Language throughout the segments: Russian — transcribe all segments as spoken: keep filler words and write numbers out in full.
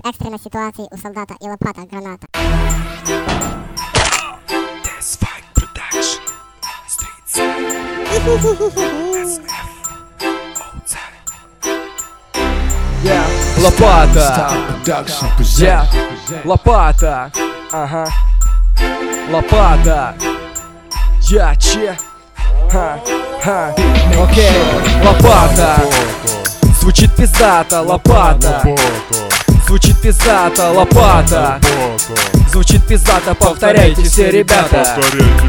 Экстренной ситуации у солдата и лопата граната. Yeah. Лопата, yeah. Лопата, ага, лопата, я че, ха, ха, окей, лопата, звучит пиздата, лопата, звучит пиздата, лопата, звучит пиздата, повторяйте все ребята,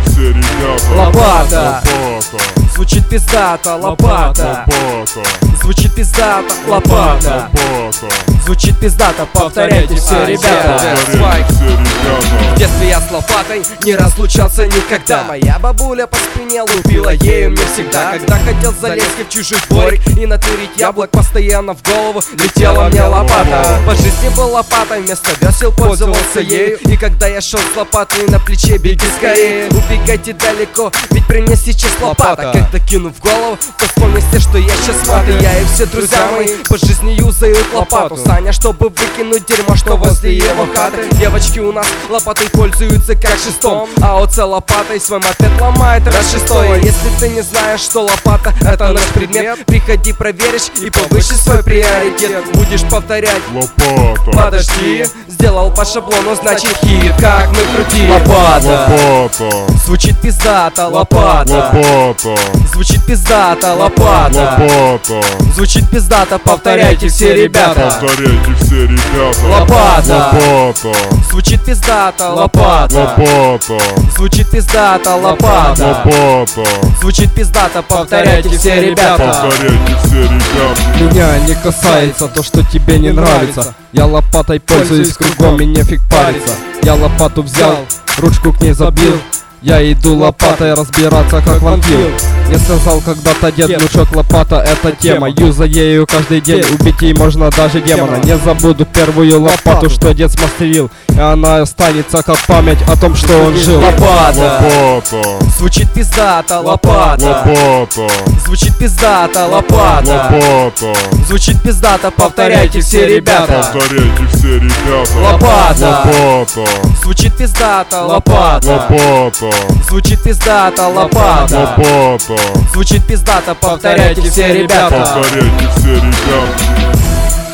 лопата, звучит пиздата, лопата, звучит пиздата, лопата, звучит пиздата, повторяйте все ребята. В детстве я с лопатой не разлучался никогда. Моя бабуля по спине лупила ею мне всегда. Когда хотел залезть в чужой дворик и натырить яблок, постоянно в голову летела мне лопата. По жизни был лопатой, вместо весел пользовался ею. И когда я шел с лопатой на плече, беги скорее, убегайте далеко, ведь при мне сейчас лопата. Когда кину в голову, то вспомните, что я сейчас маты. Я и все друзья мои по жизни юзают лопату. Саня, чтобы выкинуть дерьмо, что возле его хаты. Девочки у нас лопатой пользуются как шестом, а ОЦ лопатой свой мопед ломает раз шестой. Если ты не знаешь, что лопата это наш предмет, приходи проверишь и повыше свой приоритет. Будешь повторять лопата, подожди, сделал по шаблону, значит хит, как мы крутили. Лопата, лопата, звучит пиздата, лопата, лопата, звучит пиздата, лопата, лопата, звучит пиздата, повторяйте все ребята. повторяйте все ребята. Лопата, лопата, звучит пиздата, лопата, лопата, звучит пиздата, лопата, лопата, звучит пиздата, повторяйте все ребята. повторяйте все ребята. Меня не касается то, что тебе не нравится. Я лопатой пользуюсь кругом и нефиг париться. Я лопату взял, ручку к ней забил. Я иду лопатой разбираться как вампир. Мне сказал когда-то дед, внучок, лопата это тема. Юза ею каждый день, убить ей можно даже демона. Не забуду первую лопату, что дед смастерил, и она останется как память о том, что он жил. Лопата, Лопата, звучит пиздата, лопата, лопата, звучит пиздата, лопата, лопата, звучит пиздата, повторяйте все ребята. повторяйте все ребята. Лопата, лопата, звучит пиздата, лопата, лопата, звучит пиздата, лопата, лопата, звучит пиздата, повторяйте все ребята. повторяйте все ребята.